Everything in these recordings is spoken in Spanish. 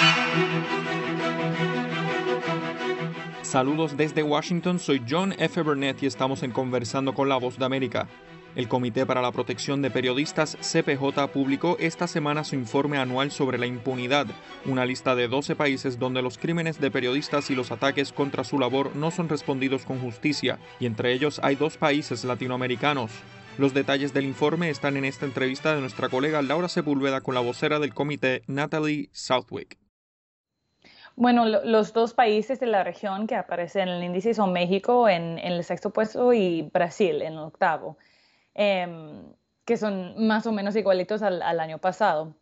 Saludos desde Washington, soy John F. Burnett y estamos en Conversando con la Voz de América. El Comité para la Protección de Periodistas, CPJ, publicó esta semana su informe anual sobre la impunidad, una lista de 12 países donde los crímenes de periodistas y los ataques contra su labor no son respondidos con justicia, y entre ellos hay 2 países latinoamericanos. Los detalles del informe están en esta entrevista de nuestra colega Laura Sepúlveda con la vocera del comité, Natalie Southwick. Bueno, los 2 países de la región que aparecen en el índice son México en el 6º puesto y Brasil en el 8º, que son más o menos igualitos al año pasado.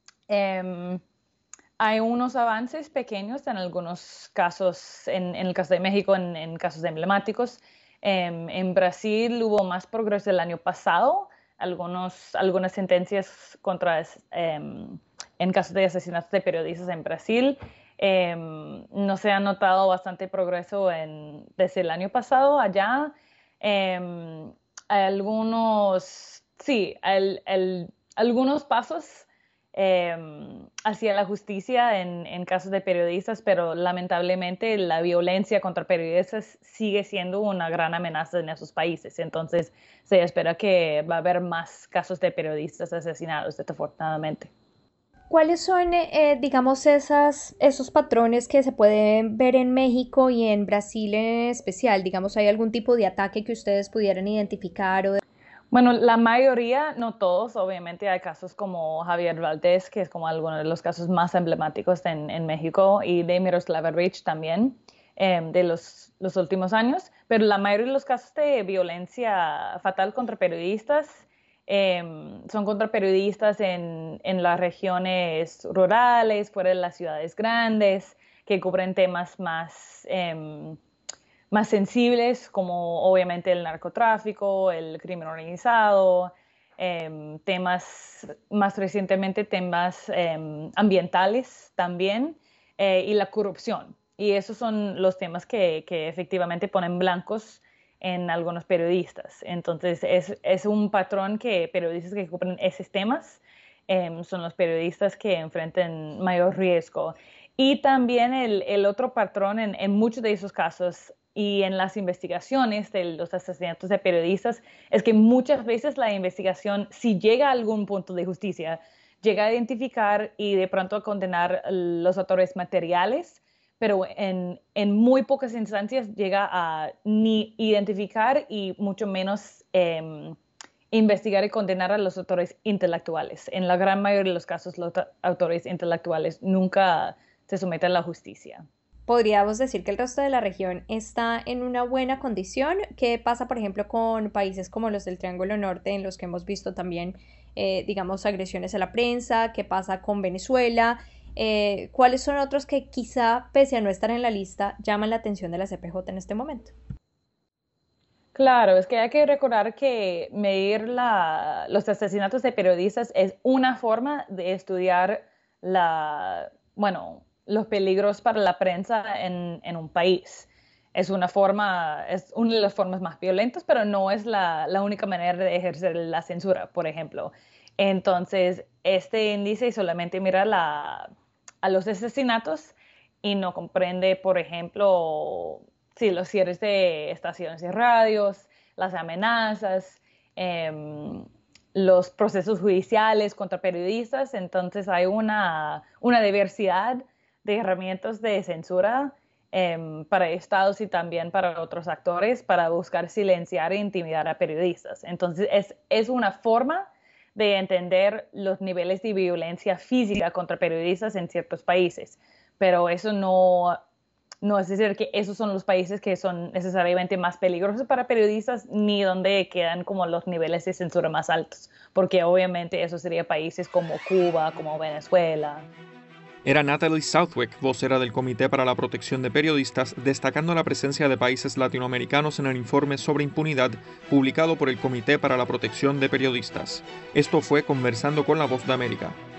Hay unos avances pequeños en algunos casos, en el caso de México, en casos emblemáticos. En Brasil hubo más progreso el año pasado, algunas sentencias en casos de asesinatos de periodistas en Brasil. No se ha notado bastante progreso desde el año pasado allá. Hay algunos pasos hacia la justicia en casos de periodistas, pero lamentablemente la violencia contra periodistas sigue siendo una gran amenaza en esos países. Entonces se espera que va a haber más casos de periodistas asesinados, desafortunadamente. ¿Cuáles son, digamos, esos patrones que se pueden ver en México y en Brasil en especial? Digamos, ¿hay algún tipo de ataque que ustedes pudieran identificar? Bueno, la mayoría, no todos, obviamente hay casos como Javier Valdez, que es como alguno de los casos más emblemáticos en México, y de Miroslava Breach también, de los últimos años, pero la mayoría de los casos de violencia fatal contra periodistas son contra periodistas en las regiones rurales, fuera de las ciudades grandes, que cubren temas más sensibles, como obviamente el narcotráfico, el crimen organizado, más recientemente temas ambientales también, y la corrupción. Y esos son los temas que efectivamente ponen blancos en algunos periodistas. Entonces es un patrón que periodistas que cubren esos temas son los periodistas que enfrentan mayor riesgo. Y también el otro patrón en muchos de esos casos y en las investigaciones de los asesinatos de periodistas es que muchas veces la investigación, si llega a algún punto de justicia, llega a identificar y de pronto a condenar los autores materiales, pero en muy pocas instancias llega a ni identificar y mucho menos investigar y condenar a los autores intelectuales. En la gran mayoría de los casos, los autores intelectuales nunca se someten a la justicia. ¿Podríamos decir que el resto de la región está en una buena condición? ¿Qué pasa, por ejemplo, con países como los del Triángulo Norte, en los que hemos visto también, digamos, agresiones a la prensa? ¿Qué pasa con Venezuela? ¿Cuáles son otros que quizá, pese a no estar en la lista, llaman la atención de la CPJ en este momento? Claro, es que hay que recordar que medir los asesinatos de periodistas es una forma de estudiar los peligros para la prensa en un país. Es una de las formas más violentas, pero no es la única manera de ejercer la censura, por ejemplo. Entonces, este índice solamente mira a los asesinatos y no comprende, por ejemplo, los cierres de estaciones de radios, las amenazas, los procesos judiciales contra periodistas. Entonces hay una diversidad de herramientas de censura para estados y también para otros actores para buscar silenciar e intimidar a periodistas. Entonces es una forma de entender los niveles de violencia física contra periodistas en ciertos países, pero eso no es decir que esos son los países que son necesariamente más peligrosos para periodistas, ni donde quedan como los niveles de censura más altos, porque obviamente eso sería países como Cuba, como Venezuela. Era Natalie Southwick, vocera del Comité para la Protección de Periodistas, destacando la presencia de países latinoamericanos en el informe sobre impunidad publicado por el Comité para la Protección de Periodistas. Esto fue Conversando con la Voz de América.